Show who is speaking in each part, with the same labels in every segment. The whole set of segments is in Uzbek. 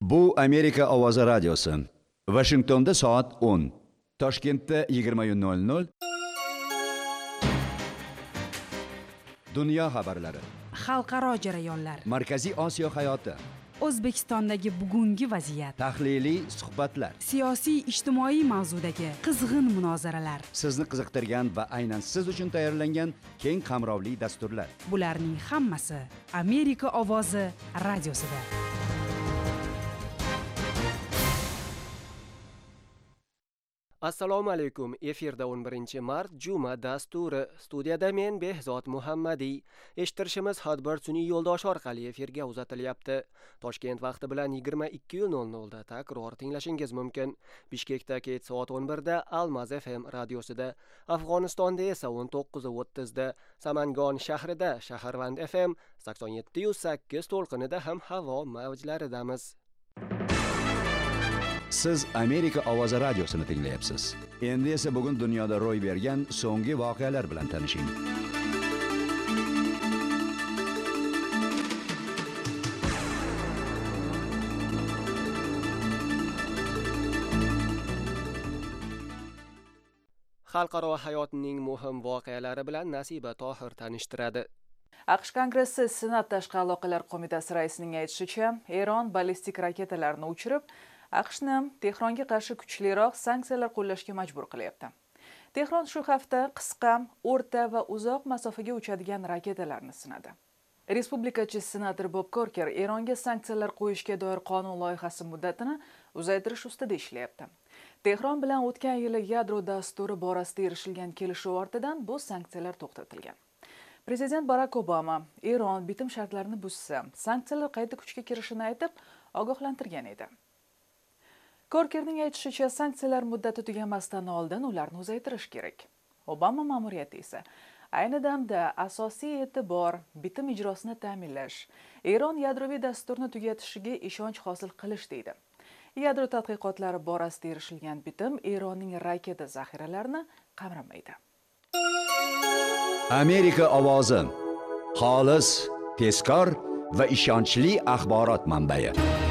Speaker 1: Bu Amerika ovozi radiosi. Washingtonda soat 10. Toshkentda 20:00. Dunyo xabarlari.
Speaker 2: Xalqaro jarayonlar.
Speaker 1: Markaziy Osiyo hayoti.
Speaker 2: O'zbekistondagi bugungi vaziyat.
Speaker 1: Tahliliy suhbatlar.
Speaker 2: Siyosiy ijtimoiy mavzudagi qizg'in munozaralar.
Speaker 1: Sizni qiziqtirgan va aynan siz uchun tayyorlangan keng qamrovli dasturlar.
Speaker 2: Bularning hammasi Amerika ovozi radiosida.
Speaker 3: Assalomu alaykum. Efirda 11-mart juma dasturi. Studiyada men Behzod Muhammadiy. Eshittirishimiz Hadbar sun'iy yo'ldosh orqali efirga uzatilyapti. Toshkent vaqti bilan 22:00 da takror tinglashingiz mumkin. Bishkekda kech soat 11 da Almaz FM radiosida, Afg'onistonda esa 19:30 da, Samangon shahrida Shaharvand FM 87.8 to'lqinida ham havo mavjlaridamiz.
Speaker 1: Siz Amerika ovozi radiosini tinglayapsiz. Endi esa bugun dunyoda ro'y bergan so'nggi voqealar bilan tanishing.
Speaker 3: Xalqaro hayotning muhim voqealari bilan Nasiba Tohir tanishtiradi.
Speaker 4: AQSh Kongressi Senat Tashqi aloqalar qo'mitasi raisining aytishicha, Eron ballistik raketalarni uchirib, AQShni Tehronga qarshi kuchliroq sanksiyalar qo'llashga majbur qilyapti. Tehron shu hafta qisqa, o'rta va uzoq masofaga uchadigan raketalarni sinadi. Respublikachi senator Bob Corker Eronga sanksiyalar qo'yishga doir qonun loyihasi muddatini uzaytirish ustida ishlayapti. Tehron bilan o'tgan yili yadro dasturi borasida erishilgan kelishuv ortidan bu sanksiyalar to'xtatilgan. Prezident Barack Obama Eron bitim shartlarini buzsa, sanksiyalar qayta kuchga kirishini aytib, ogohlantirgan edi. Korkerning aytishicha, sanksiyalar muddati tugamasdan oldin ularni uzaytirish kerak. Obama ma'muriyati esa ayni damda asosiy e'tibor bitim ijrosini ta'minlash, Eron yadroviy dasturni tugatishiga ishonch hosil qilish deydi. Yadro tadqiqotlari borasida erishilgan bitim Eronning raketa zaxiralarini qamramaydi.
Speaker 1: Amerika ovozi. Xolis, tezkor va ishonchli axborot manbai.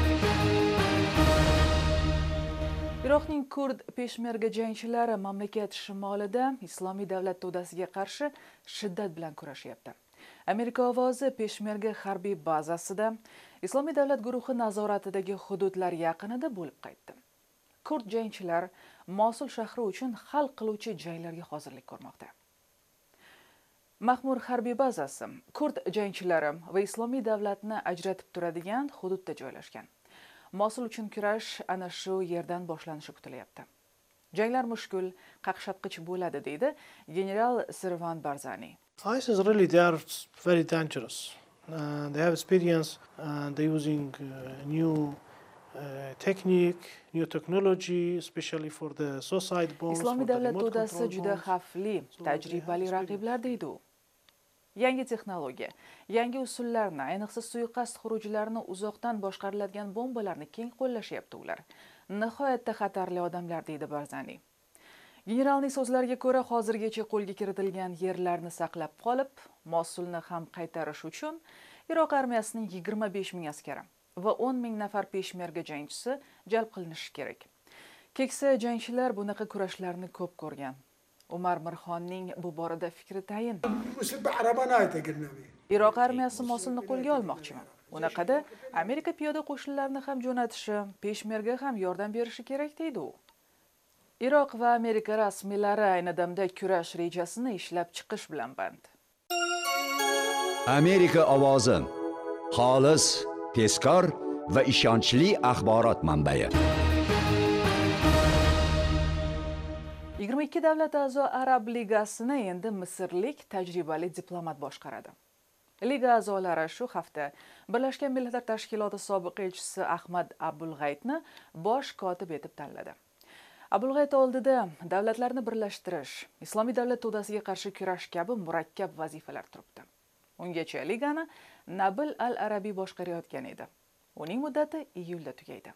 Speaker 4: Iroqning kurd peshmerga jangchilari mamlakat shimolida Islomiy davlat to'dasiga qarshi shiddat bilan kurashyapti. Amerika ovozi peshmerga harbiy bazasida Islomiy davlat guruhi nazoratidagi hududlar yaqinida bo'lib qaytdi. Kurd jangchilar Mosul shahri uchun hal qiluvchi janglarga hozirlik ko'rmoqda. Mahmur harbiy bazasi kurd jangchilari va Islomiy davlatni ajratib turadigan hududda joylashgan. Mosul uchun kurash ana shu yerdan boshlanishi kutilyapti. Janglar mushkul, qaqshatqich bo'ladi, deydi general Sirvan Barzani.
Speaker 5: ISIS really they are very dangerous. They have experience. They're using new technique, new technology, especially for the suicide bombs.
Speaker 4: Islomiy davlat to'dasi juda xavfli, tajribali raqiblar, deydi u. Yangi texnologiya, yangi usullarni, ayniqsa suiqasd xurujlarini uzoqdan boshqariladigan bombalarni keng qo'llashyapti ular. Nihoyatda xatarli odamlar, deydi Barzani. Generalning so'zlariga ko'ra, hozirgacha qo'lga kiritilgan yerlarni saqlab qolib, Mosulni ham qaytarish uchun Iroq armiyasining 25 ming askari va 10 ming nafar peshmerga jangchisi jalb qilinishi kerak. Keksa jangchilar bunaqa kurashlarni ko'p ko'rgan. Umar Mirxonning bu borada fikri tayin. Iroq armiyasi Mosulni qo'lga olmoqchimi? Unaqada Amerika piyoda qo'shinlarini ham jo'natishi, peshmerga ham yordam berishi kerak, deydi u. Iroq va Amerika rasmiylari ayni damda kurash rejasini ishlab chiqish bilan band.
Speaker 1: Amerika ovozi. Xolis, tezkor va ishonchli axborot manbai.
Speaker 4: 22 davlat a'zo Arab ligasini endi misrlik tajribali diplomat boshqaradi. Liga a'zolari shu hafta Birlashgan Millatlar Tashkiloti sobiq elchisi Ahmad Abulg'aytni bosh kotib etib tanladi. Abulg'ayt oldida davlatlarni birlashtirish, Islomiy davlat to'dasiga qarshi kurash kabi murakkab vazifalar turibdi. Ungacha ligani Nabil al-Arabiy boshqarayotgan edi. Uning muddati iyulda tugaydi.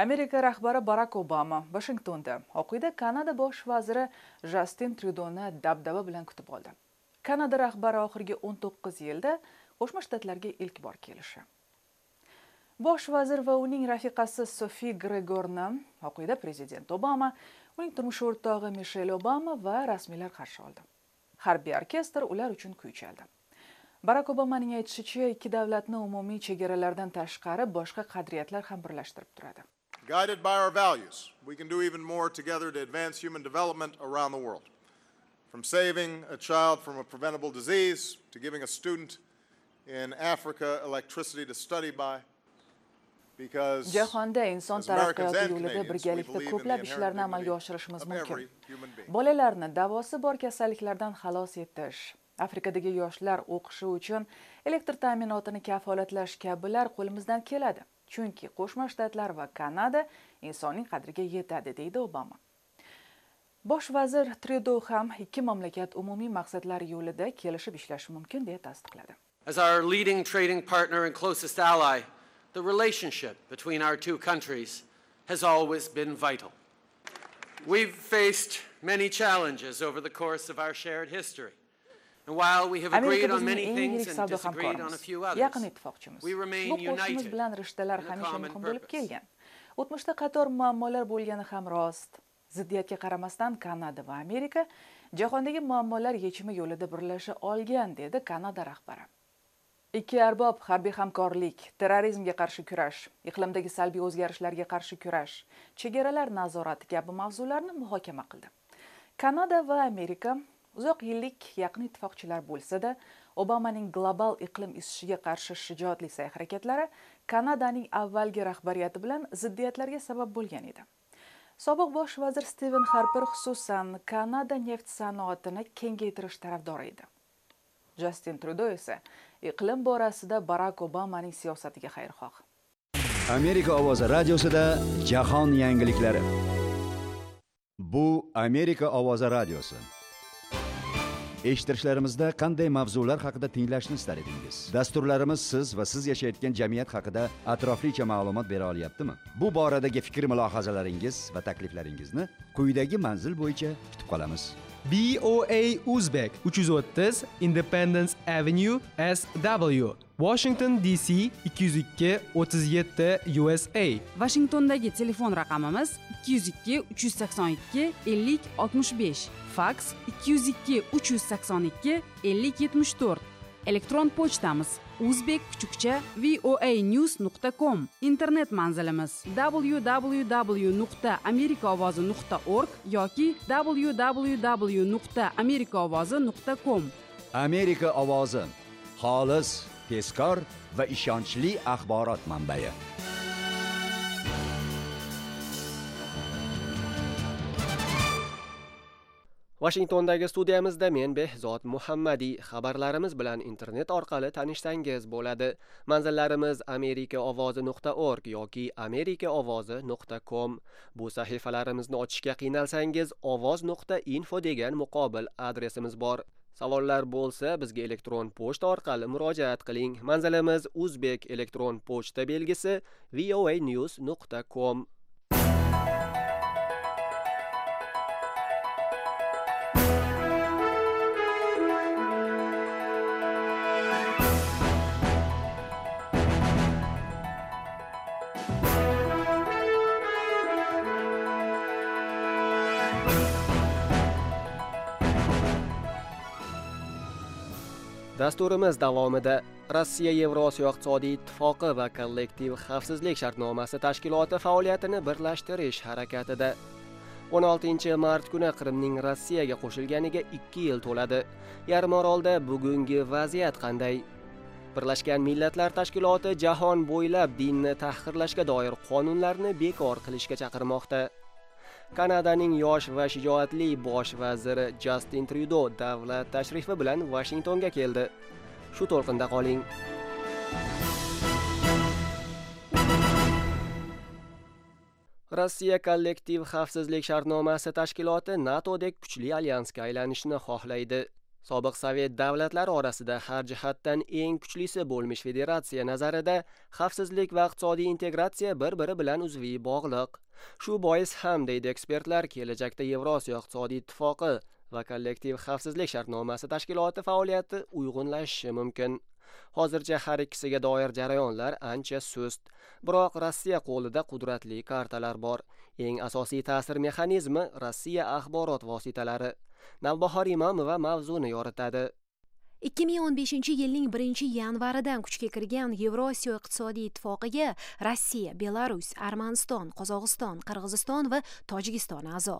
Speaker 4: Amerika rahbari Barack Obama Washingtonda Oq uyda Kanada bosh vaziri Justin Trudeau'ni dabdaba bilan kutib oldi. Kanada rahbari oxirgi 19 yilda Qo'shma Shtatlarga ilk bor kelishi. Bosh vazir va uning rafiqasi Sophie Gregorni Oq uyda prezident Obama, uning turmush o'rtog'i Michelle Obama va rasmiylar qarshi oldi. Harbiy orkestr ular uchun kuy chaldi. Barack Obamaning aytishicha, ikki davlatni umumiy chegaralardan tashqari boshqa qadriyatlar ham birlashtirib turadi.
Speaker 6: Guided by our values, we can do even more together to advance human development around the world. From saving a child from a preventable disease to giving a student in Africa electricity to study by.
Speaker 4: Jahonda inson taraqqiyoti yo'lida birgalikda ko'plab ishlarni amalga oshirishimiz mumkin. Bolalarni davosi bor kasalliklardan xalos etish, Afrikadagi yoshlar o'qishi uchun elektr ta'minotini kafolatlash kabilar qo'limizdan keladi. Chunki Qo'shma Shtatlar va Kanada insonning qadriga yetadi, deydi Obama. Bosh vazir Trudeau ham ikki mamlakat umumiy maqsadlari yo'lida kelishib ishlashi mumkin deb tasdiqladi.
Speaker 7: As our leading trading partner and closest ally, the relationship between our two countries has always been vital. We've faced many challenges over the course of our shared history. And while we have agreed on many things and disagreed on a few others, we remain united
Speaker 4: bilan rishtalar hamisha muhim bo'lib kelgan. O'tmishda qator muammolar bo'lgani ham rost. Ziddiyatga qaramasdan Kanada va Amerika jahondagi muammolar yechimi yo'lida birlasha olgan, dedi Kanada rahbari. Ikki arbob harbiy hamkorlik, terrorizmga qarshi kurash, iqlimdagi salbiy o'zgarishlarga qarshi kurash, chegaralar nazorati kabi mavzularni muhokama qildi. Kanada va Amerika uzoq yillik yaqin ittifoqchilar bo'lsa-da, Obamaning global iqlim isishiga qarshi shijoatli sa'y-harakatlari Kanadaning avvalgi rahbariyati bilan ziddiyatlarga sabab bo'lgan edi. Sobiq bosh vazir Stephen Harper xususan Kanada neft sanoatini kengaytirish tarafdori edi. Justin Trudeau esa iqlim borasida Barack Obamaning siyosatiga xayrixoh.
Speaker 1: Amerika ovozi radiosida jahon yangiliklari. Bu Amerika ovozi radiosi. Eshittirishlarimizda qanday mavzular haqida tinglashni istar edingiz? Dasturlarimiz siz va siz yashayotgan jamiyat haqida atroflicha ma'lumot bera olyaptimi? Bu boradagi fikr-mulohazalaringiz va takliflaringizni quyidagi manzil bo'yicha kutib qolamiz.
Speaker 8: BOA Uzbek 330 Independence Avenue SW, Washington DC 202-37 USA.
Speaker 2: Washingtondagi telefon raqamimiz 202-382-50-65, faks 202-382-50-74. Elektron pochtamiz uzbek_voanews.com. Internet manzilimiz www.amerikaovozi.org yoki www.amerikaovozi.com.
Speaker 1: Amerika ovozi, xolis, tezkor va ishonchli axborot manbai.
Speaker 3: Washingtondagi studiyamizda men Behzod Muhammadiy. Xabarlarimiz bilan internet orqali tanishsangiz bo'ladi. Manzillarimiz amerikaovozi.org yoki amerikaovozi.com. Bu sahifalarimizni ochishga qiynalsangiz ovoz.info degan muqobil adresimiz bor. Savollar bo'lsa bizga elektron pochta orqali murojaat qiling. Manzilimiz Uzbek elektron pochta belgisi voanews.com. Dasturimiz davomida Rossiya Yevrosiyo iqtisodiy ittifoqi va kollektiv xavfsizlik shartnomasi tashkiloti faoliyatini birlashtirish harakatida. 16-mart kuni Qrimning Rossiyaga qo'shilganiga 2 yil to'ladi. Yarimorolda bugungi vaziyat qanday? Birlashgan Millatlar Tashkiloti jahon bo'ylab dinni tahqirlashga doir qonunlarni bekor qilishga chaqirmoqda. Kanadaning yosh va shijoatli bosh vaziri Justin Trudeau davlat tashrifi bilan Washingtonga keldi. Shu to'lqinda qoling. Rossiya kollektiv xavfsizlik shartnomasi tashkiloti NATOdek kuchli alyansga aylanishni xohlaydi. Sobiq Sovet davlatlari orasida har jihatdan eng kuchlisi bo'lmish federatsiya nazarida xavfsizlik va iqtisodiy integratsiya bir-biri bilan uzviy bog'liq. Shu bois ham, deydi ekspertlar, kelajakda Yevrosiyo iqtisodiy ittifoqi va kollektiv xavfsizlik shartnomasi tashkiloti faoliyati uyg'unlashishi mumkin. Hozircha har ikkisiga doir jarayonlar ancha sust. Biroq Rossiya qo'lida qudratli kartalar bor. Eng asosiy ta'sir mexanizmi Rossiya axborot vositalari. Navbahor Imomova mavzuni yoritadi.
Speaker 9: 2015-yilning 1-yanvaridan kuchga kirgan Yevrosiyo iqtisodiy ittifoqiga Rossiya, Belarus, Armaniston, Qozog'iston, Qirg'iziston va Tojikiston a'zo.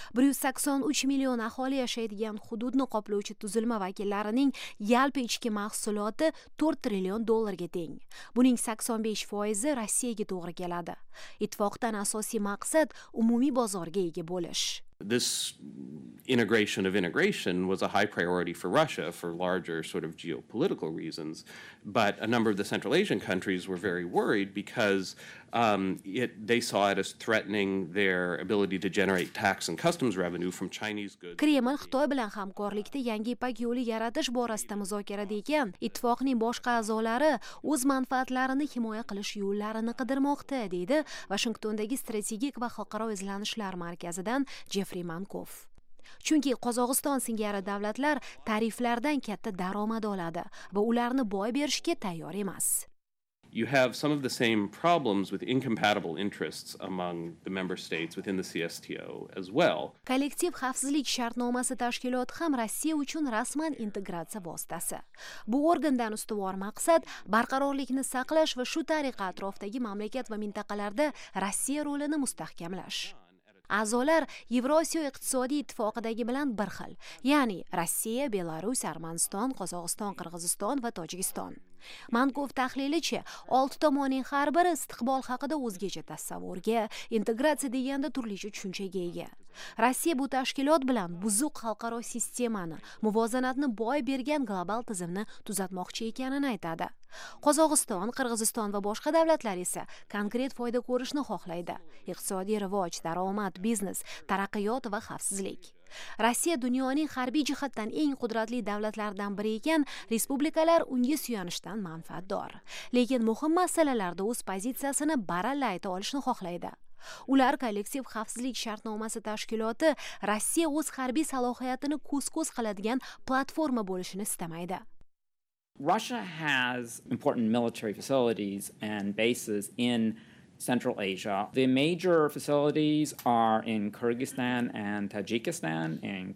Speaker 9: 183 million aholi yashaydigan hududni qoplovchi tuzilma vakillarining yalpi ichki mahsuloti 4 trillion dollarga teng. Buning 85% Rossiyaga to'g'ri keladi. Ittifoqdan asosiy maqsad umumiy bozorga ega bo'lish.
Speaker 10: This integration was a high priority for Russia for larger sort of geopolitical reasons, but a number of the Central Asian countries were very worried because they saw it as threatening their ability to generate tax and customs revenue from Chinese goods.
Speaker 9: Kreml Xitoy bilan hamkorlikda yangi ipak yo'li yaratish borasida muzokarada ekan, ittifoqning boshqa a'zolari o'z manfaatlarini himoya qilish yo'llarini qidirmoqda, deydi Washingtondagi strategik va xalqaro izlanishlar markazidan Jeffrey Mankov. Chunki Qozog'iston singari davlatlar tariflardan katta daromad oladi va ularni boy berishga tayyor emas.
Speaker 10: You have some of the same problems with incompatible interests among the member states within the CSTO as well.
Speaker 9: Kollektiv xavfsizlik shartnomasi tashkiloti ham Rossiya uchun rasman integratsiya vositasi. Bu organdan ustuvor maqsad barqarorlikni saqlash va shu tariqa atrofdagi mamlakat va mintaqalarda Rossiya rolini mustahkamlash. A'zolar Yevrosiyo iqtisodiy ittifoqidagi bilan bir xil, ya'ni Rossiya, Belarus, Armaniston, Qozog'iston, Qirg'iziston va Tojikiston. Mankov tahlilicha, 6 tomonning har biri istiqbol haqida o'zgacha tasavvurga, integratsiya deganda turlicha tushunchaga ega. Rossiya bu tashkilot bilan buzuq xalqaro sistemani, muvozanatni boy bergan global tizimni tuzatmoqchi ekanini aytadi. Qozog'iston, Qirg'iziston va boshqa davlatlar esa konkret foyda ko'rishni xohlaydi. Iqtisodiy rivoj, daromad, biznes, taraqqiyot va xavfsizlik. Rossiya dunyoning harbiy jihatdan eng qudratli davlatlardan biri ekan, respublikalar unga suyanishdan manfaatdor. Lekin muhim masalalarda o'z pozitsiyasini baralla ayta olishni xohlaydi. Ular kollektiv xavfsizlik shartnomasi tashkiloti Rossiya o'z harbiy salohiyatini ko'z-ko'z qiladigan platforma bo'lishini istamaydi.
Speaker 11: Russia has important military facilities and bases in Central Asia. The major facilities are in Kyrgyzstan and Tajikistan.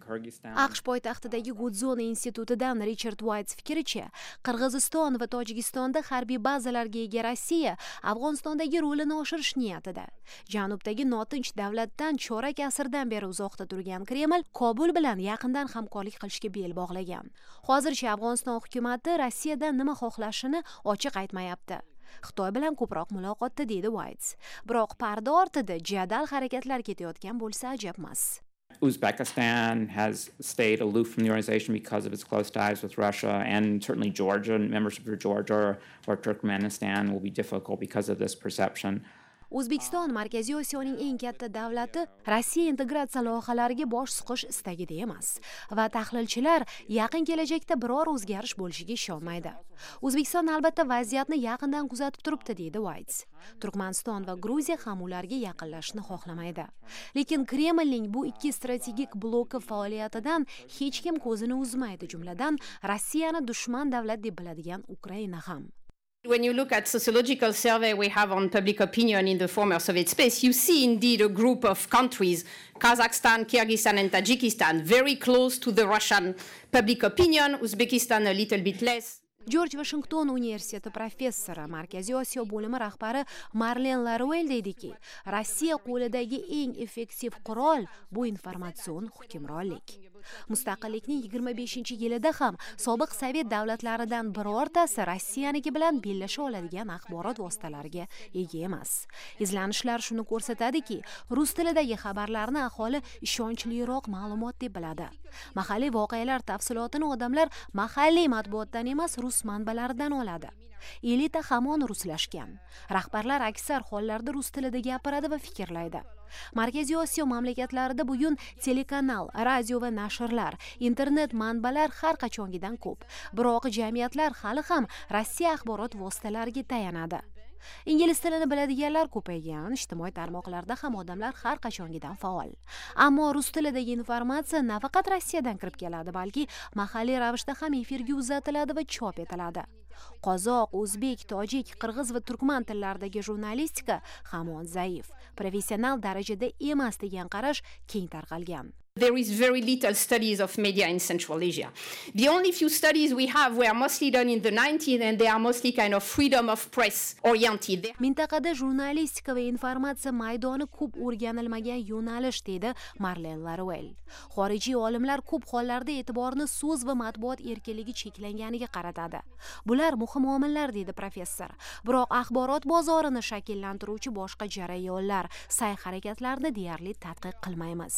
Speaker 9: AQSh poytaxtidagi Gudzon institutidan Richard White fikricha, Qirg'iziston va Tojikistonda harbiy bazalarga ega Rossiya Afg'onistondagi rolini oshirish niyatida. Janubdagi notinch davlatdan chorak asrdan beri uzoqda turgan Kreml Kobul bilan yaqindan hamkorlik qilishga bel bog'lagan. Hozircha Afg'oniston hukumati Rossiyadan nima xohlashini ochiq aytmayapti. Xitoy bilan ko'proq muloqotda, deydi White. Biroq parda ortida jadal harakatlar ketayotgan bo'lsa ajab emas.
Speaker 11: Uzbekistan has stayed aloof from the organization because of its close ties with Russia, and certainly Georgia, membership of Georgia or Turkmenistan will be difficult because of this perception.
Speaker 9: O'zbekiston Markaziy Osiyoning eng katta davlati Rossiya integratsiya loyihalariga bosh suqish istagida emas va tahlilchilar yaqin kelajakda biror o'zgarish bo'lishiga ishonmaydi. O'zbekiston albatta vaziyatni yaqindan kuzatib turibdi, deydi White. Turkmaniston va Gruziya ham ularga yaqinlashishni xohlamaydi. Lekin Kremlning bu ikki strategik bloki faoliyatidan hech kim ko'zini uzmaydi, jumladan Rossiyani dushman davlat deb biladigan Ukraina ham.
Speaker 12: When you look at sociological survey we have on public opinion in the former Soviet space, you see indeed a group of countries, Kazakhstan, Kyrgyzstan and Tajikistan, very close to the Russian public opinion, Uzbekistan a little bit less.
Speaker 9: George Washington universiteti professori, Markaziy Osiyo bo'limi rahbari Marlen Laruel deydiki, Rossiya qo'lidagi eng effektiv qurol bu informatsion hukmronlik. Mustaqillikning 25-yilida ham sobiq Sovet davlatlaridan birortasi Rossiyaniki bilan bellasha oladigan axborot vositalariga ega emas. Izlanishlar shuni ko'rsatadiki, rus tilidagi xabarlarni aholi ishonchliroq ma'lumot deb biladi. Mahalliy voqealar tafsilotini odamlar mahalliy matbuotdan emas, rus manbalaridan oladi. Elita hamon ruslashgan. Rahbarlar aksar hollarda rus tilida gapiradi va fikrlaydi. Markaziy Osiyo mamlakatlarida bugun telekanal, radio va nashrlar, internet manbalar har qachongidan ko'p. Biroq jamiyatlar hali ham Rossiya axborot vositalariga tayanadi. Ingliz tilini biladiganlar ko'paygan, ijtimoiy tarmoqlarda ham odamlar har qachongidan faol. Ammo rus tilidagi informatsiya nafaqat Rossiyadan kirib keladi, balki mahalliy ravishda ham efirga uzatiladi va chop etiladi. Qozoq, o'zbek, tojik, qirg'iz va turkman tillaridagi jurnalistika hamon zaif, professional darajada emas degan qarash keng tarqalgan.
Speaker 12: There is very little studies of media in Central Asia. The only few studies we have were mostly done in the 90s and they are mostly kind of freedom of press oriented.
Speaker 9: Mintaqada jurnalistika va informatsiya maydoni ko'p o'rganilmagan yo'nalish dedi Marlen Laruel. Xorijiy olimlar ko'p hollarda e'tiborni so'z va matbuot erkinligi cheklanganiga qaratadi. Bular muhim omillar dedi professor. Biroq axborot bozorini shakllantiruvchi boshqa jarayonlar, sa'y-harakatlarni deyarli tadqiq qilmaymiz.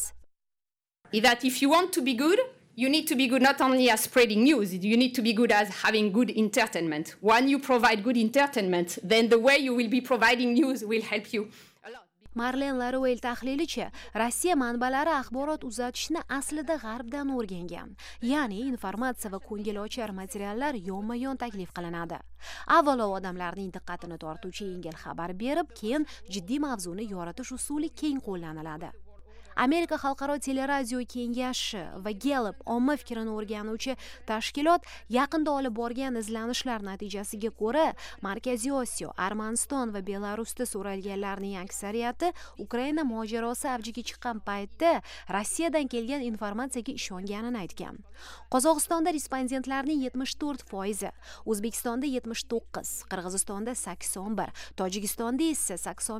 Speaker 12: That if you want to be good, you need to be good not only as spreading news, you need to be good as having good entertainment. When you provide good entertainment, then the way you will be providing news will help you a lot.
Speaker 9: Marlen Laruel tahlilicha, Rossiya manbalari axborot uzatishni aslida g'arbdan o'rgangan. Ya'ni informatsiya va ko'ngilochar materiallar yonma-yon taklif qilinadi. Avvalo odamlarning diqqatini tortuvchi yengil xabar berib, keyin jiddiy mavzuni yoritish usuli keng qo'llaniladi. Amerika Xalqaro teleradio kengashi va Gallup omma fikrini o'rganuvchi tashkilot yaqinda olib borgan izlanishlar natijasiga ko'ra, Markaziy Osiyo, Armaniston va Belarusda so'ralganlarning aksariyati Ukraina mojarosi avjiga chiqqan paytda Rossiyadan kelgan informatsiyaga ishonganini aytgan. Qozog'istonda respondentlarning 74%, O'zbekistonda 79%, Qirg'izistonda 81%, Tojikistonda esa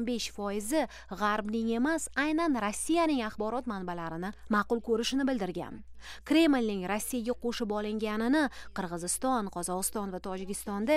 Speaker 9: 85% g'arbning emas, aynan Rossiyaning axborot manbalarini ma'qul ko'rishini bildirgan. Kremlning Rossiyaga qo'shib olinganini Qirg'iziston, Qozog'iston va Tojikistonda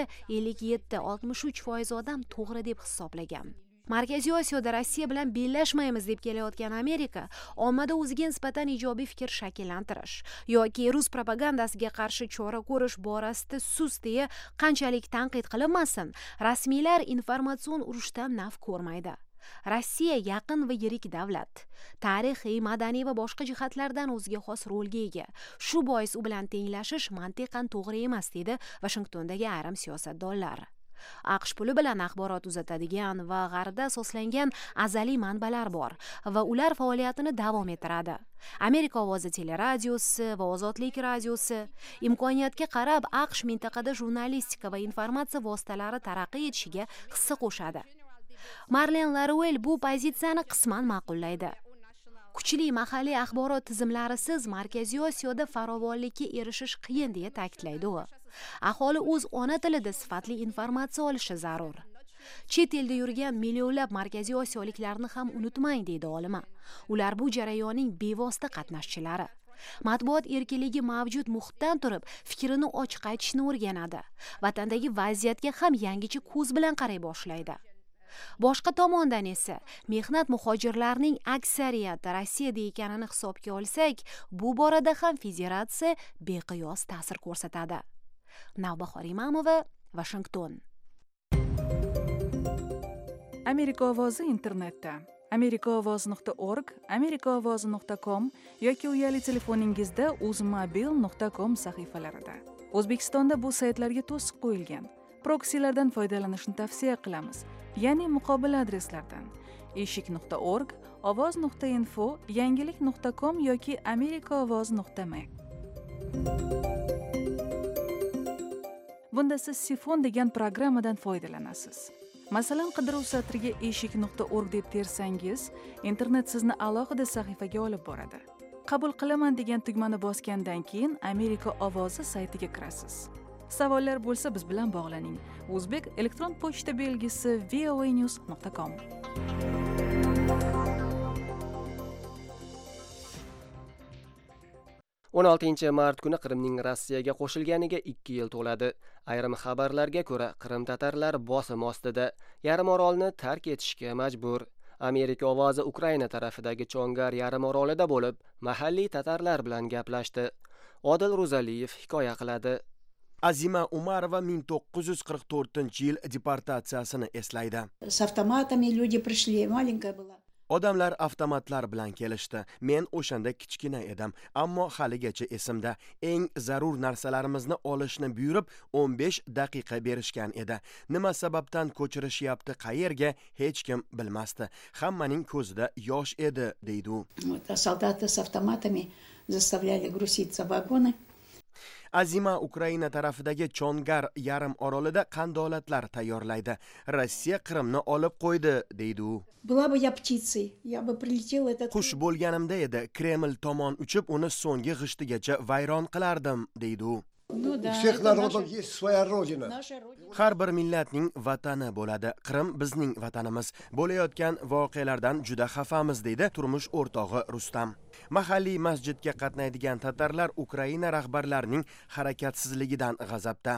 Speaker 9: 57-63% odam to'g'ri deb hisoblagan. Markaziy Osiyoda Rossiya bilan bellashmaymiz deb kelayotgan Amerika ommada o'ziga nisbatan ijobiy fikr shakllantirish yoki rus propagandasiga qarshi chora ko'rish borasida sus deya qanchalik tanqid qilinmasin, rasmiylar informatsion urushdan naf ko'rmaydi. Rossiya yaqin va yirik davlat. Tarixiy, madaniy va boshqa jihatlardan o'ziga xos rolga ega. Shu bois u bilan tenglashish mantiqan to'g'ri emas dedi Washingtondagi ayrim siyosatdonlar. AQSh puli bilan axborot uzatadigan va g'arbda asoslangan azaliy manbalar bor va ular faoliyatini davom ettiradi. Amerika ovozi teleradiosi va ozodlik radiosi imkoniyatga qarab AQSh mintaqada jurnalistika va informatsiya vositalari taraqqiy etishiga hissa qo'shadi. Marlen Laruel bu pozitsiyani qisman ma'qullaydi. Kuchli mahalliy axborot tizimlarisiz Markaziy Osiyoda farovonlikka erishish qiyin deya ta'kidlaydi u. Aholi o'z ona tilida sifatli informatsiya olishi zarur. Chet elda yurgan millionlab Markaziy Osiyoliklarni ham unutmang deydi olima. Ular bu jarayonning bevosita qatnashchilari. Matbuot erkinligi mavjud muhitdan turib, fikrini ochiq aytishni o'rganadi. Vatandagi vaziyatga ham yangicha ko'z bilan qaray boshlaydi. Boshqa tomondan esa mehnat muhojirlarining aksariyati Rossiyada ekanini hisobga olsak, bu borada ham federatsiya beqiyos ta'sir ko'rsatadi. Navbahor Imamova, Washington.
Speaker 4: Amerika ovozi internetda amerikaovoz.org, amerikaovozi.com yoki uyali telefoningizda uzmobil.com sahifalarida. O'zbekistonda bu saytlarga to'siq qo'yilgan. Proksilardan foydalanishni tavsiya qilamiz. Ya'ni muqobil adreslardan eshik.org, ovoz.info, yangilik.com yoki amerikaovoz.me. Bunda siz Sifon degan programmadan foydalanasiz. Masalan, qidiruv satriga eshik.org deb tersangiz, internet sizni alohida sahifaga olib boradi. Qabul qilaman degan tugmani bosgandan keyin Amerika ovozi saytiga kirasiz. Savollar bo'lsa biz bilan bog'laning. O'zbek elektron pochta belgisi voanews.com.
Speaker 3: 16 mart kuni Qrimning Rossiyaga qo'shilganiga 2 yil to'ladi. Ayrim xabarlarga ko'ra, Qrim tatarlar bosim ostida yarimorolni tark etishga majbur. Amerika ovozi Ukraina tarafidagi Chongar yarimorolida bo'lib, mahalliy tatarlar bilan gaplashdi. Odil Ro'zaliyev hikoya qiladi.
Speaker 13: Azima Umarova 1944-yil deportatsiyasini eslaydi.
Speaker 14: С автоматами люди пришли, маленькая была.
Speaker 13: Odamlar avtomatlar bilan kelishdi. Men o'shanda kichkina edim, ammo haligacha esimda. Eng zarur narsalarimizni olishni buyurib 15 daqiqa berishgan edi. Nima sababdan ko'chirishyapti, qayerga hech kim bilmasdi. Hammaning ko'zida yosh edi, deydi u.
Speaker 14: Солдаты с автоматами заставляли грузиться в вагоны.
Speaker 13: Azima Ukraina tarafidagi Chongar yarim orolida qandolatlar tayyorlaydi. Rossiya Qrimni olib qo'ydi, deydi u.
Speaker 14: Была бы я птицей, я бы прилетела этот.
Speaker 13: Qush bo'lganimda edi, Kreml tomon uchib uni so'nggi g'ishtigacha vayron qilardim, deydi u. Har bir millatning vatani bo'ladi. Qrim bizning vatanimiz. Bo'layotgan voqealardan juda xafamiz, deydi turmush o'rtog'i Rustam. Mahalliy masjidga qatnaydigan tatarlar Ukraina rahbarlarining harakatsizligidan g'azabda.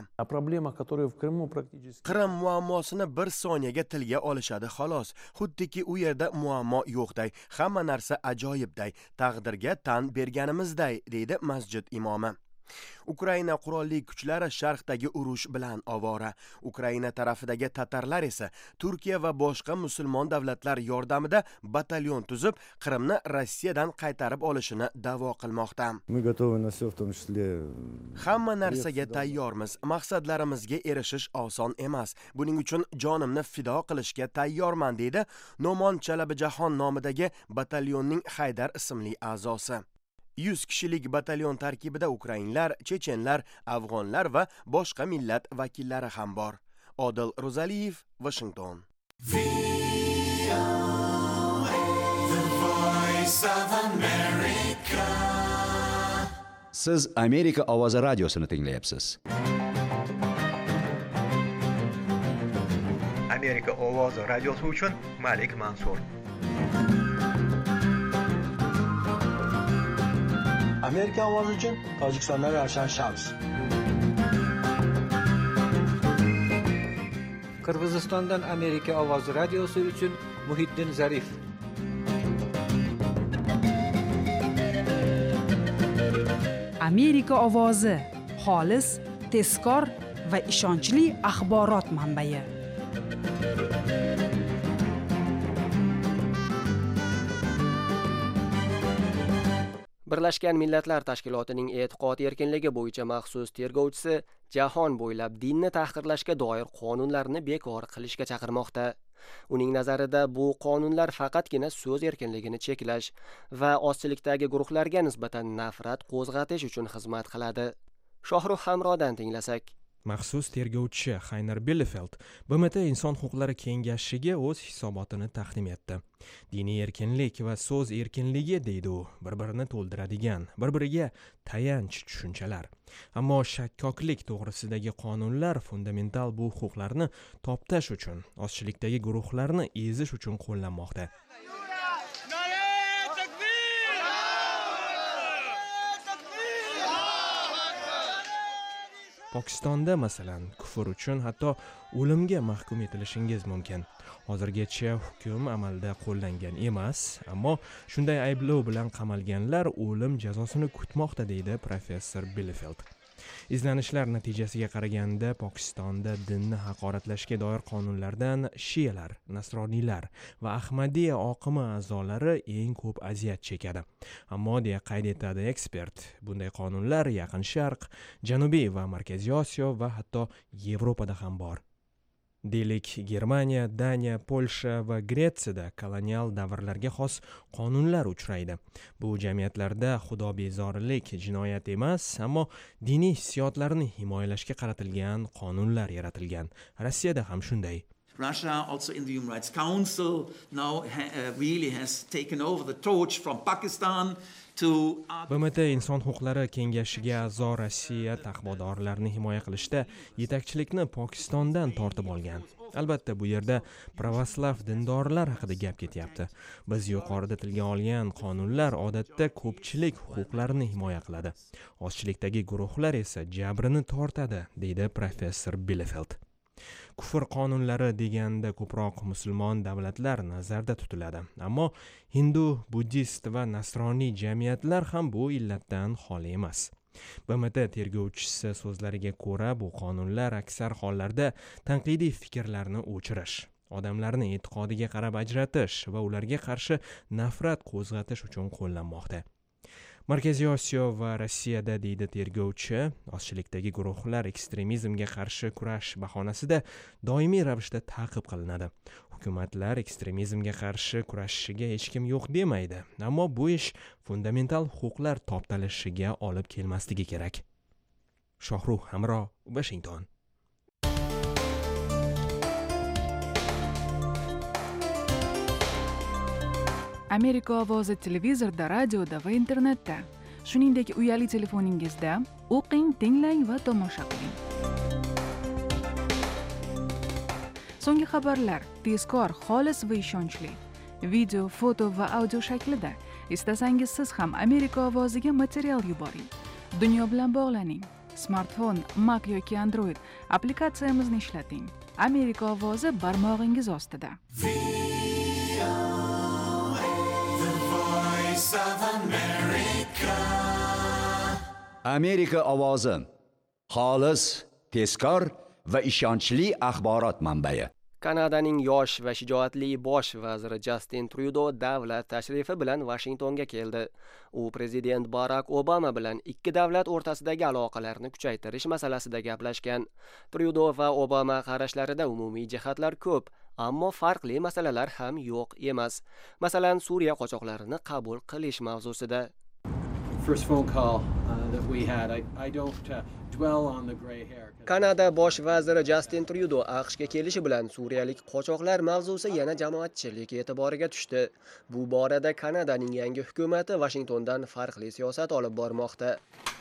Speaker 13: Qrim muammosini bir soniyaga tilga olishadi xolos. Xuddiki u yerda muammo yo'qday, hamma narsa ajoyibday, taqdirga tan berganimizday, deydi masjid imomi. Ukraina qurolli kuchlari sharqdagi urush bilan ovora. Ukraina tarafidagi tatarlar esa Turkiya va boshqa musulmon davlatlar yordamida batalyon tuzib, Qrimni Rossiyadan qaytarib olishini da'vo qilmoqda. Hamma narsaga tayyormiz. Maqsadlarimizga erishish oson emas. Buning uchun jonimni fido qilishga tayyorman, deydi Nomon Chalabijahon nomidagi batalyonning Haydar ismli a'zosi. 100 kishilik batalyon tarkibida ukrainlar, chechenlar, afg'onlar va boshqa millat vakillari ham bor. Odil Ro'zaliyev, Washington.
Speaker 1: Siz Amerika ovozi radiosini tinglayapsiz.
Speaker 15: Amerika ovozi radiosi uchun Malik Mansur.
Speaker 16: Amerika ovozi uchun Tojikistondan Ravshan Shams.
Speaker 17: Qirg'izistondan Amerika ovozi radiosi uchun Muhiddin Zarif.
Speaker 2: Amerika ovozi xolis, tezkor va ishonchli axborot manbai.
Speaker 3: Birlashgan Millatlar Tashkilotining e'tiqod erkinligi bo'yicha maxsus tergovchisi jahon bo'ylab dinni tahqirlashga doir qonunlarni bekor qilishga chaqirmoqda. Uning nazarida bu qonunlar faqatgina so'z erkinligini cheklash va ozchilikdagi guruhlarga nisbatan nafrat qo'zg'atish uchun xizmat qiladi. Shohruh Hamrodan tinglasak.
Speaker 8: Maxsus tergovchi Hayner Bielefeld BMT Inson huquqlari kengashiga o'z hisobotini taqdim etdi. Diniy erkinlik va so'z erkinligi, deydi u, bir-birini to'ldiradigan, bir-biriga tayanch tushunchalar. Ammo shakkoklik to'g'risidagi qonunlar fundamental bu huquqlarni toptash uchun, ozchilikdagi guruhlarni ezish uchun qo'llanmoqda. Pokistonda masalan kufr uchun hatto o'limga mahkum etilishingiz mumkin. Hozirgacha hukm amalda qo'llangan emas, ammo shunday ayblov bilan qamalganlar o'lim jazosini kutmoqda, deydi professor Bielefeld. Izlanishlar natijasiga qaraganda Pokistonda dinni haqoratlashga doir qonunlardan shialar, nasroniylar va Ahmadiyya oqimi a'zolari eng ko'p aziyat chekadi. Ammo deya qayd etadi ekspert, bunday qonunlar Yaqin Sharq, Janubiy va Markaziy Osiyo va hatto Yevropada ham bor. Deylik, Germaniya, Daniya, Polsha va Gretsiyada kolonial davrlarga xos qonunlar uchraydi. Bu jamiyatlarda xudobezorlik jinoyat emas, ammo diniy hissiyotlarni himoyalashga qaratilgan qonunlar yaratilgan. Rossiyada ham shunday.
Speaker 18: Russia, also in the Human Rights Council, now really has taken over the torch from Pakistan to...
Speaker 8: BMT Inson huquqlari kengashiga a'zo Rossiya taqvodorlarni himoya qilishda yetakchilikni Pokistondan tortib olgan. Albatta, bu yerda pravoslav dindorlar haqida gap ketyapti. Biz yuqorida tilga olgan qonunlar odatda ko'pchilik huquqlarini himoya qiladi. Ozchilikdagi guruhlar esa jabrini tortadi, deydi professor Bielefeld. Kufr qonunlari deganda ko'proq musulmon davlatlar nazarda tutiladi. Ammo hindu, buddist va nasroniy jamiyatlar ham bu illatdan xoli emas. BMT tergovchisi so'zlariga ko'ra, bu qonunlar aksar hollarda tanqidiy fikrlarni o'chirish, odamlarni e'tiqodiga qarab ajratish va ularga qarshi nafrat qo'zg'atish uchun qo'llanmoqda. Markaziy Osiyo va Rossiyada, deydi tergovchi, ozchilikdagi guruhlar ekstremizmga qarshi kurash bahonasida doimiy ravishda ta'qib qilinadi. Hukumatlar ekstremizmga qarshi kurashishiga hech kim yo'q demaydi, ammo bu ish fundamental huquqlar toptalishiga olib kelmasligi kerak. Shohruh Hamro, Washington.
Speaker 4: Amerika ovozi televizorda, radioda va internetda, shuningdek uyali telefoningizda o'qing, tinglang va tomosha qiling. So'nggi xabarlar tezkor, xolis va ishonchli. Video, foto va audio shaklida. Istasangiz siz ham Amerika ovoziga material yuboring. Dunyo bilan bog'laning. Smartfon, Mac yoki Android applikatsiyamizni ishlating. Amerika ovozi barmog'ingiz ostida.
Speaker 1: Amerika ovozi xolis, tezkor va ishonchli axborot manbai.
Speaker 3: Kanadaning yosh va shijoatli bosh vaziri Justin Trudeau davlat tashrifi bilan Washingtonga keldi. U prezident Barack Obama bilan ikki davlat o'rtasidagi aloqalarni kuchaytirish masalasida gaplashgan. Trudeau va Obama qarashlarida umumiy jihatlar ko'p, ammo farqli masalalar ham yo'q emas. Masalan, Suriya qochoqlarini qabul qilish mavzusida.
Speaker 19: First phone call that we had, I don't dwell on the gray hair.
Speaker 3: Kanada bosh vaziri Justin Trudeau AQShga kelishi bilan suriyalik qochoqlar mavzusi yana jamoatchilik e'tiboriga tushdi. Bu borada Kanadaning yangi hukumati Washingtondan farqli siyosat olib bormoqda.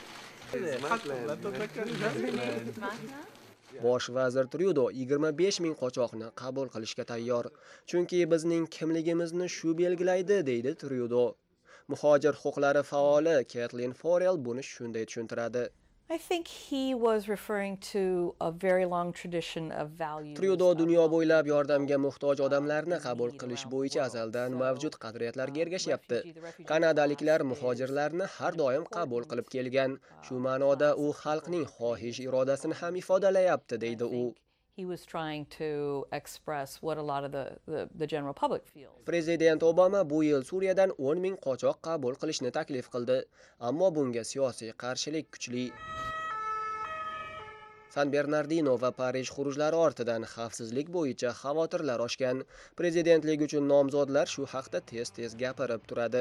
Speaker 3: Bosh vazir Trudeau 25 ming qochoqni qabul qilishga tayyor. Chunki bizning kimligimizni shu belgilaydi, deydi Trudeau. Muhojir huquqlari faoli Kathleen Forrell buni shunday tushuntiradi.
Speaker 20: I think he was referring to a very long tradition of values.
Speaker 3: Trudeau dunyo bo'ylab yordamga muhtoj odamlarni qabul qilish bo'yicha azaldan mavjud qadriyatlarga ergashyapti. Kanadaliklar muhojirlarni har doim qabul qilib kelgan. Shu ma'noda u xalqning xohish irodasini ham ifodalayapti, deydi u.
Speaker 20: He was trying to express what a lot of the general public feels.
Speaker 3: Prezident Obama bu yil Suriyadan 10 ming qochoq qabul qilishni taklif qildi, ammo bunga siyosiy qarshilik kuchli. San Bernardino va Parij xurujlari ortidan xavfsizlik bo'yicha xavotirlar oshgan. Prezidentlik uchun nomzodlar shu haqda tez-tez gapirib turadi.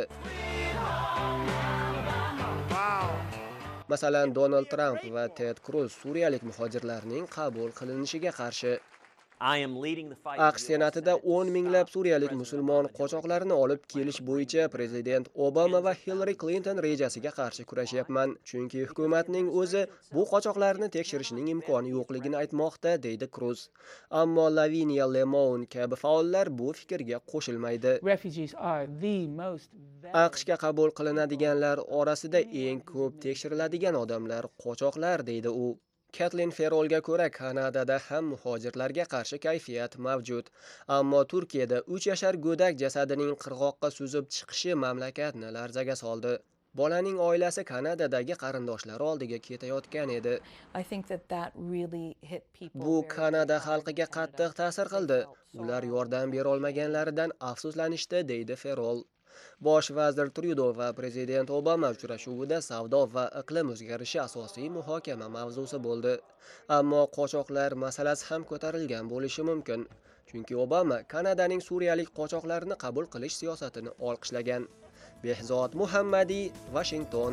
Speaker 3: Masalan, Donald Trump va Ted Cruz suriyalik muhojirlarning qabul qilinishiga qarshi. AQSh senatida 10 minglab suriyalik musulmon qochoqlarini olib kelish bo'yicha prezident Obama va Hillary Clinton rejasiga qarshi kurashyapman. Chunki hukumatning o'zi bu qochoqlarni tekshirishning imkoni yo'qligini aytmoqda, deydi Cruz. Ammo Lavinia Lemon kabi faollar bu fikrga qo'shilmaydi. AQShga qabul qilinadiganlar orasida eng ko'p tekshiriladigan odamlar qochoqlar, deydi u. Kathleen Ferrolga ko'ra, Kanadada ham muhojirlarga qarshi kayfiyat mavjud. Ammo Turkiyada 3 yashar go'dak jasadining qirg'oqqa suzib chiqishi mamlakatni larzaga soldi. Bolaning oilasi Kanadadagi qarindoshlari oldiga ketayotgan edi. Bu Kanada xalqiga qattiq ta'sir qildi. Ular yordam bera olmaganlaridan afsuslanishdi, deydi Ferrol. Bosh vazir Trudeau va prezident Obama uchrashuvida savdo va iqlim o'zgarishi asosiy muhokama mavzusi bo'ldi. Ammo qochoqlar masalasi ham ko'tarilgan bo'lishi mumkin. Chunki Obama Kanadaning suriyalik qochoqlarini qabul qilish siyosatini olqishlagan. Behzod Muhammadiy, Washington.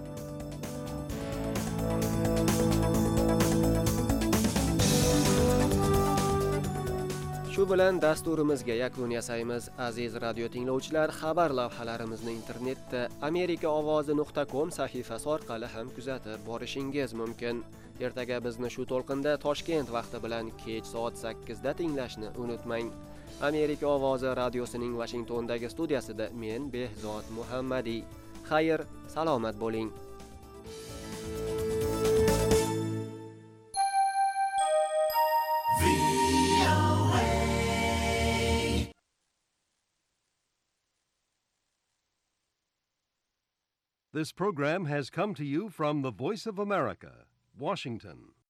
Speaker 3: Shu bilan dasturimizga yakun yasaymiz. Aziz radio tinglovchilar, xabar lavhalarimizni internetda amerikaovozi.com sahifasi orqali ham kuzatib borishingiz mumkin. Ertaga bizni shu to'lqinda Toshkent vaqti bilan kech soat 8 da tinglashni unutmang. Amerika ovozi radiosining Washingtondagi studiyasida men Behzod Muhammadiy. Xayr, salomat bo'ling.
Speaker 21: This program has come to you from the Voice of America, Washington.